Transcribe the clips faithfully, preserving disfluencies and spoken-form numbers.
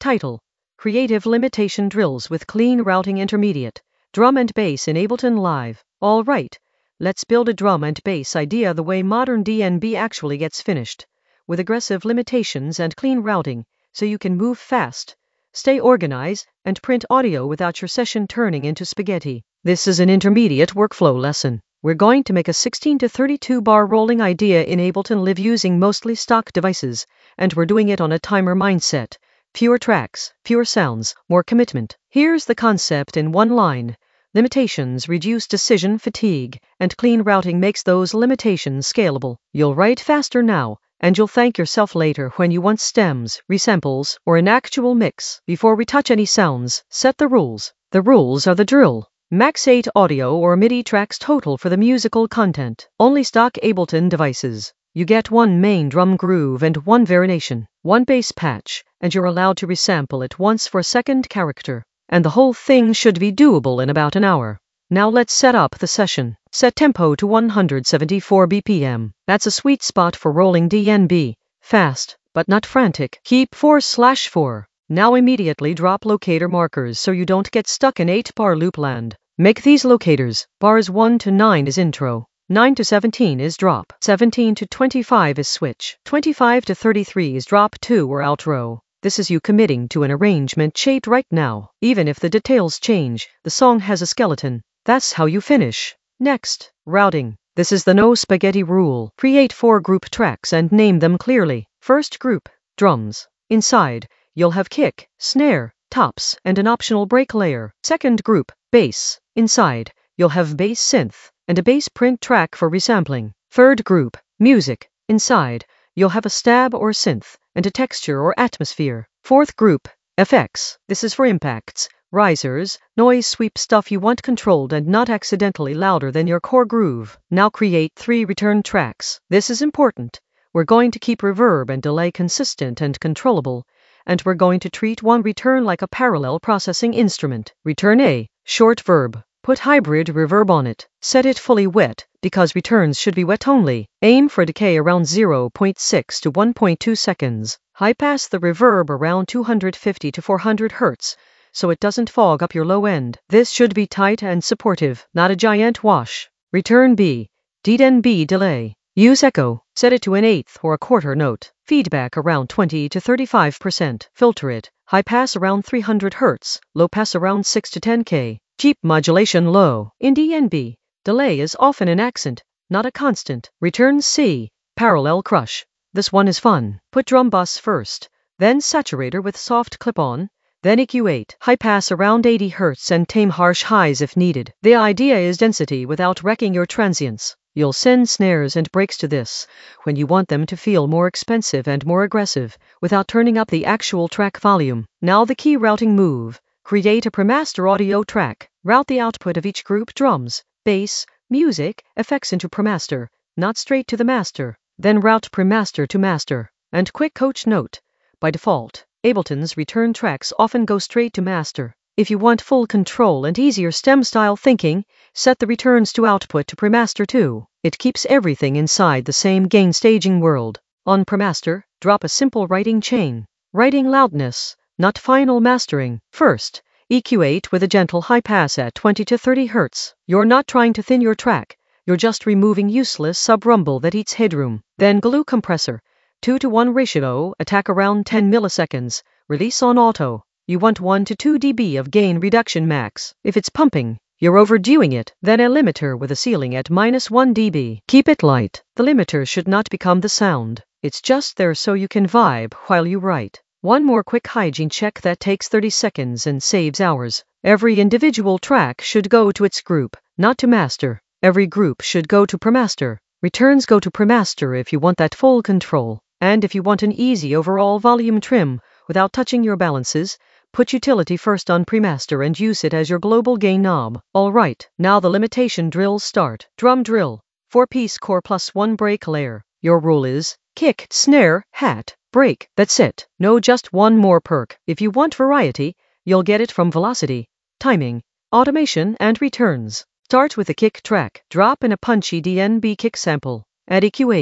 Title: Creative Limitation Drills with Clean Routing Intermediate. Drum and Bass in Ableton Live. All right, let's build a drum and bass idea the way modern D N B actually gets finished, with aggressive limitations and clean routing, so you can move fast, stay organized, and print audio without your session turning into spaghetti. This is an intermediate workflow lesson. We're going to make a sixteen to thirty-two bar rolling idea in Ableton Live using mostly stock devices, and we're doing it on a timer mindset. Fewer tracks, fewer sounds, more commitment. Here's the concept in one line. Limitations reduce decision fatigue, and clean routing makes those limitations scalable. You'll write faster now, and you'll thank yourself later when you want stems, resamples, or an actual mix. Before we touch any sounds, set the rules. The rules are the drill. Max eight audio or MIDI tracks total for the musical content. Only stock Ableton devices. You get one main drum groove and one variation, one bass patch, and you're allowed to resample it once for a second character. And the whole thing should be doable in about an hour. Now let's set up the session. Set tempo to one hundred seventy-four B P M. That's a sweet spot for rolling D N B. Fast, but not frantic. Keep four slash four. Now immediately drop locator markers so you don't get stuck in eight bar loop land. Make these locators. Bars one to nine is intro. nine to seventeen is drop. seventeen to twenty-five is switch. twenty-five to thirty-three is drop two or outro. This is you committing to an arrangement shaped right now. Even if the details change, the song has a skeleton. That's how you finish. Next, routing. This is the no spaghetti rule. Create four group tracks and name them clearly. First group, drums. Inside, you'll have kick, snare, tops, and an optional break layer. Second group, bass. Inside, you'll have bass synth and a bass print track for resampling. Third group, music. Inside, you'll have a stab or synth and a texture or atmosphere. Fourth group, effects. This is for impacts, risers, noise sweep stuff you want controlled and not accidentally louder than your core groove. Now create three return tracks. This is important. We're going to keep reverb and delay consistent and controllable, and we're going to treat one return like a parallel processing instrument. Return A, short verb. Put hybrid reverb on it. Set it fully wet, because returns should be wet only. Aim for decay around zero point six to one point two seconds. High pass the reverb around two hundred fifty to four hundred hertz, so it doesn't fog up your low end. This should be tight and supportive, not a giant wash. Return B, D N B delay. Use echo. Set it to an eighth or a quarter note. Feedback around twenty to thirty-five percent. Filter it. High pass around three hundred hertz. Low pass around six to ten K. Keep modulation low. In D N B, delay is often an accent, not a constant. Return C, parallel crush. This one is fun. Put drum bus first, then saturator with soft clip-on, then E Q eight. High pass around eighty hertz and tame harsh highs if needed. The idea is density without wrecking your transients. You'll send snares and breaks to this when you want them to feel more expensive and more aggressive without turning up the actual track volume. Now the key routing move. Create a premaster audio track. Route the output of each group drums, bass, music, effects into premaster, not straight to the master. Then route premaster to master. And quick coach note. By default, Ableton's return tracks often go straight to master. If you want full control and easier stem-style thinking, set the returns to output to premaster too. It keeps everything inside the same gain staging world. On premaster, drop a simple writing chain. Writing loudness, not final mastering. First, E Q eight with a gentle high pass at twenty to thirty hertz. You're not trying to thin your track, you're just removing useless sub-rumble that eats headroom. Then glue compressor, two to one ratio, attack around ten milliseconds, release on auto. You want one to two decibels of gain reduction max. If it's pumping, you're overdoing it. Then a limiter with a ceiling at minus one decibel. Keep it light. The limiter should not become the sound. It's just there so you can vibe while you write. One more quick hygiene check that takes thirty seconds and saves hours. Every individual track should go to its group, not to master. Every group should go to premaster. Returns go to premaster if you want that full control. And if you want an easy overall volume trim without touching your balances, put utility first on premaster and use it as your global gain knob. Alright, now the limitation drills start. Drum drill. four-piece core plus one break layer. Your rule is kick, snare, hat, break. That's it. No, just one more perk. If you want variety, you'll get it from velocity, timing, automation, and returns. Start with a kick track. Drop in a punchy D N B kick sample. Add E Q eight,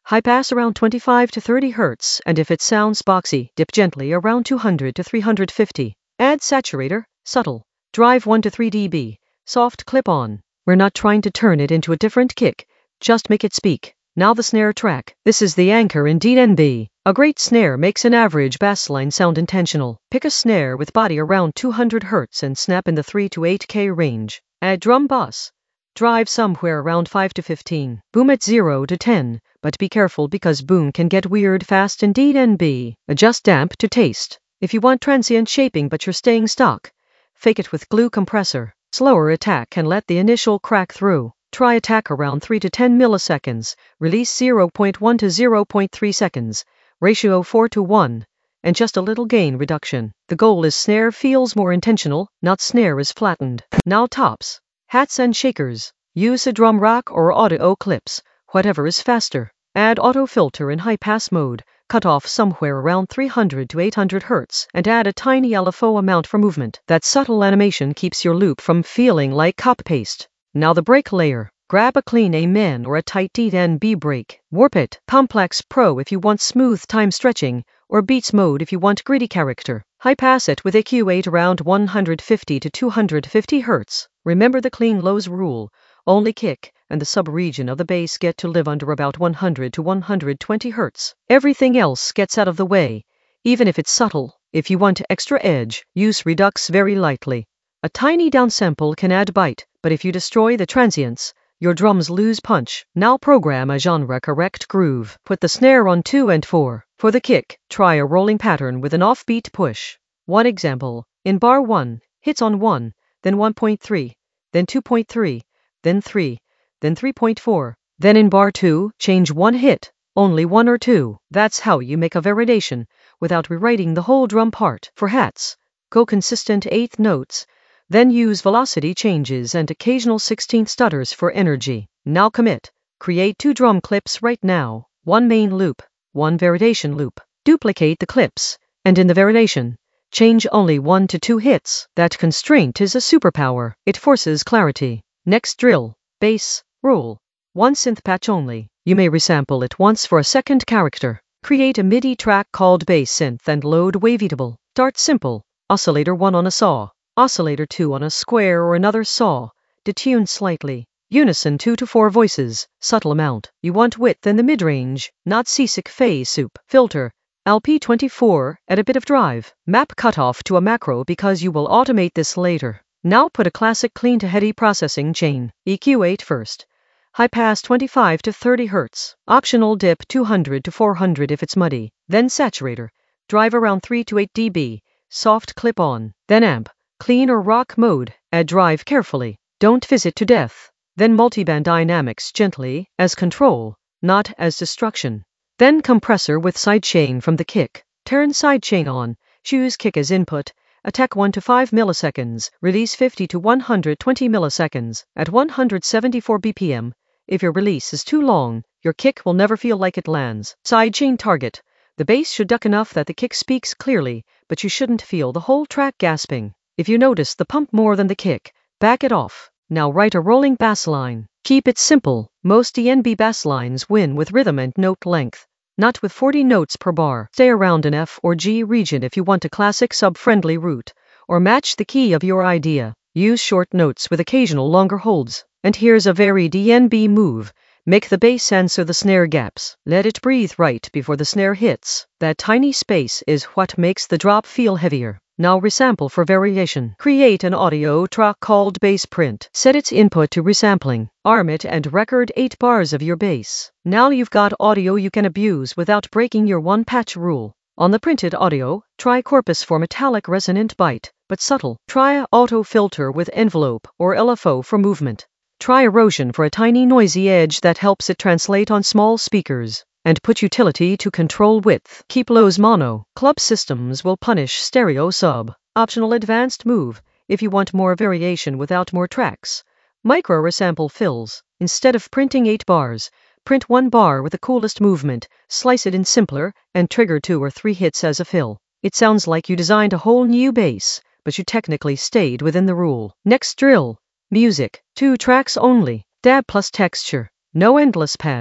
High pass around twenty-five to thirty hertz, and if it sounds boxy, dip gently around two hundred to three hundred fifty. Add saturator, subtle. Drive one to three decibels. Soft clip on. We're not trying to turn it into a different kick, just make it speak. Now the snare track. This is the anchor in D N B. A great snare makes an average bassline sound intentional. Pick a snare with body around two hundred hertz and snap in the three to eight K range. Add drum bass. Drive somewhere around five to fifteen. Boom at zero to ten, but be careful because boom can get weird fast in D N B. Adjust damp to taste. If you want transient shaping but you're staying stock, fake it with glue compressor. Slower attack can let the initial crack through. Try attack around three to ten milliseconds, release zero point one to zero point three seconds, ratio four to one, and just a little gain reduction. The goal is snare feels more intentional, not snare is flattened. Now tops, hats and shakers. Use a drum rack or audio clips, whatever is faster. Add auto filter in high pass mode, cut off somewhere around three hundred to eight hundred hertz, and add a tiny L F O amount for movement. That subtle animation keeps your loop from feeling like copy paste. Now the break layer. Grab a clean A M N or a tight D N B break. Warp it. Complex Pro if you want smooth time stretching, or Beats mode if you want gritty character. High pass it with E Q eight around one hundred fifty to two hundred fifty hertz. Remember the clean lows rule. Only kick and the sub-region of the bass get to live under about one hundred to one hundred twenty hertz. Everything else gets out of the way, even if it's subtle. If you want extra edge, use redux very lightly. A tiny downsample can add bite, but if you destroy the transients, your drums lose punch. Now program a genre-correct groove. Put the snare on two and four. For the kick, try a rolling pattern with an offbeat push. One example. In bar one, hits on one, then one point three, then two point three, then three, then three point four. Then in bar two, change one hit, only one or two. That's how you make a variation, without rewriting the whole drum part. For hats, go consistent eighth notes, then use velocity changes and occasional sixteenth stutters for energy. Now commit. Create two drum clips right now. One main loop, one variation loop. Duplicate the clips, and in the variation, change only one to two hits. That constraint is a superpower. It forces clarity. Next drill, bass, rule. One synth patch only. You may resample it once for a second character. Create a MIDI track called bass synth and load waveatable. Start simple. Oscillator one on a saw. Oscillator two on a square or another saw. Detune slightly. Unison two to four voices. Subtle amount. You want width in the mid-range, not seasick phase soup. Filter. L P twenty-four, add a bit of drive. Map cutoff to a macro because you will automate this later. Now put a classic clean to heady processing chain. E Q eight first. High pass twenty-five to thirty hertz. Optional dip two hundred to four hundred if it's muddy. Then saturator. Drive around three to eight decibels. Soft clip on. Then amp. Clean or rock mode. Add drive carefully. Don't fizz it to death. Then multiband dynamics gently, as control, not as destruction. Then compressor with sidechain from the kick. Turn sidechain on. Choose kick as input. Attack one to five milliseconds. Release fifty to one hundred twenty milliseconds. At one hundred seventy-four B P M. If your release is too long, your kick will never feel like it lands. Sidechain target. The bass should duck enough that the kick speaks clearly, but you shouldn't feel the whole track gasping. If you notice the pump more than the kick, back it off. Now write a rolling bass line. Keep it simple. Most D N B bass lines win with rhythm and note length, not with forty notes per bar. Stay around an F or G region if you want a classic sub-friendly route, or match the key of your idea. Use short notes with occasional longer holds. And here's a very D N B move. Make the bass answer the snare gaps. Let it breathe right before the snare hits. That tiny space is what makes the drop feel heavier. Now resample for variation. Create an audio track called bass print. Set its input to resampling. Arm it and record eight bars of your bass. Now you've got audio you can abuse without breaking your one-patch rule. On the printed audio, try Corpus for metallic resonant bite, but subtle. Try auto filter with envelope or L F O for movement. Try erosion for a tiny noisy edge that helps it translate on small speakers. And put utility to control width. Keep lows mono. Club systems will punish stereo sub. Optional advanced move, if you want more variation without more tracks. Micro resample fills. Instead of printing eight bars, print one bar with the coolest movement, slice it in simpler, and trigger two or three hits as a fill. It sounds like you designed a whole new bass, but you technically stayed within the rule. Next drill. Music. Two tracks only. Dab plus texture. No endless pads.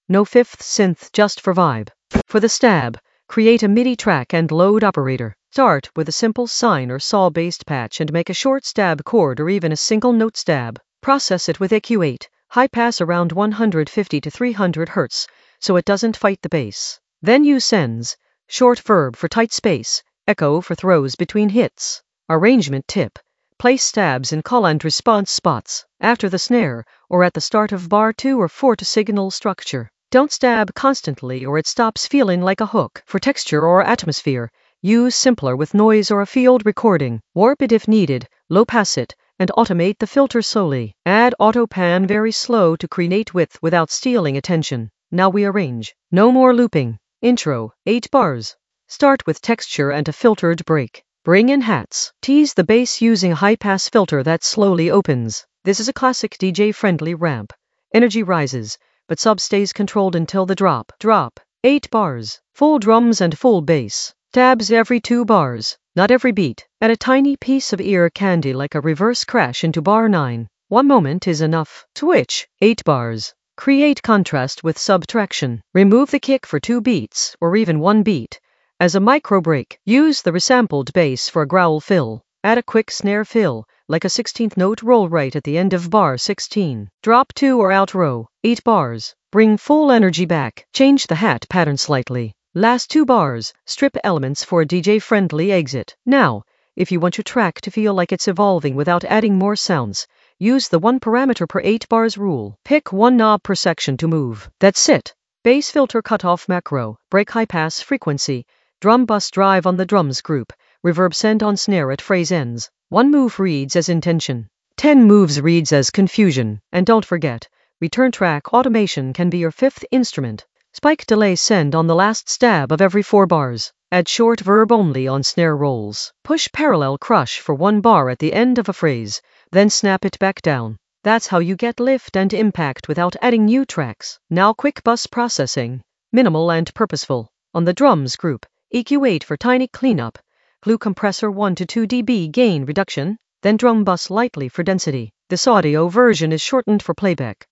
No fifth synth, just for vibe. For the stab, create a MIDI track and load operator. Start with a simple sine or saw-based patch and make a short stab chord or even a single note stab. Process it with E Q eight, high pass around one hundred fifty to three hundred hertz, so it doesn't fight the bass. Then use sends, short verb for tight space, echo for throws between hits. Arrangement tip. Place stabs in call and response spots, after the snare, or at the start of bar two or four to signal structure. Don't stab constantly or it stops feeling like a hook. For texture or atmosphere, use simpler with noise or a field recording. Warp it if needed, low pass it, and automate the filter slowly. Add auto pan very slow to create width without stealing attention. Now we arrange. No more looping. Intro, eight bars. Start with texture and a filtered break. Bring in hats. Tease the bass using a high-pass filter that slowly opens. This is a classic D J-friendly ramp. Energy rises, but sub stays controlled until the drop. Drop. eight bars. Full drums and full bass. Stabs every two bars, not every beat. Add a tiny piece of ear candy like a reverse crash into bar nine. One moment is enough. Switch. eight bars. Create contrast with subtraction. Remove the kick for two beats, or even one beat. As a micro break, use the resampled bass for a growl fill. Add a quick snare fill, like a sixteenth note roll right at the end of bar sixteen. Drop two or outro, eight bars. Bring full energy back. Change the hat pattern slightly. Last two bars, strip elements for a D J-friendly exit. Now, if you want your track to feel like it's evolving without adding more sounds, use the one parameter per eight bars rule. Pick one knob per section to move. That's it. Bass filter cutoff macro, break high pass frequency. Drum bus drive on the drums group, reverb send on snare at phrase ends. One move reads as intention. Ten moves reads as confusion. And don't forget, return track automation can be your fifth instrument. Spike delay send on the last stab of every four bars. Add short verb only on snare rolls. Push parallel crush for one bar at the end of a phrase, then snap it back down. That's how you get lift and impact without adding new tracks. Now quick bus processing, minimal and purposeful. On the drums group, E Q eight for tiny cleanup, glue compressor one to two decibels gain reduction, then drum bus lightly for density. This audio version is shortened for playback.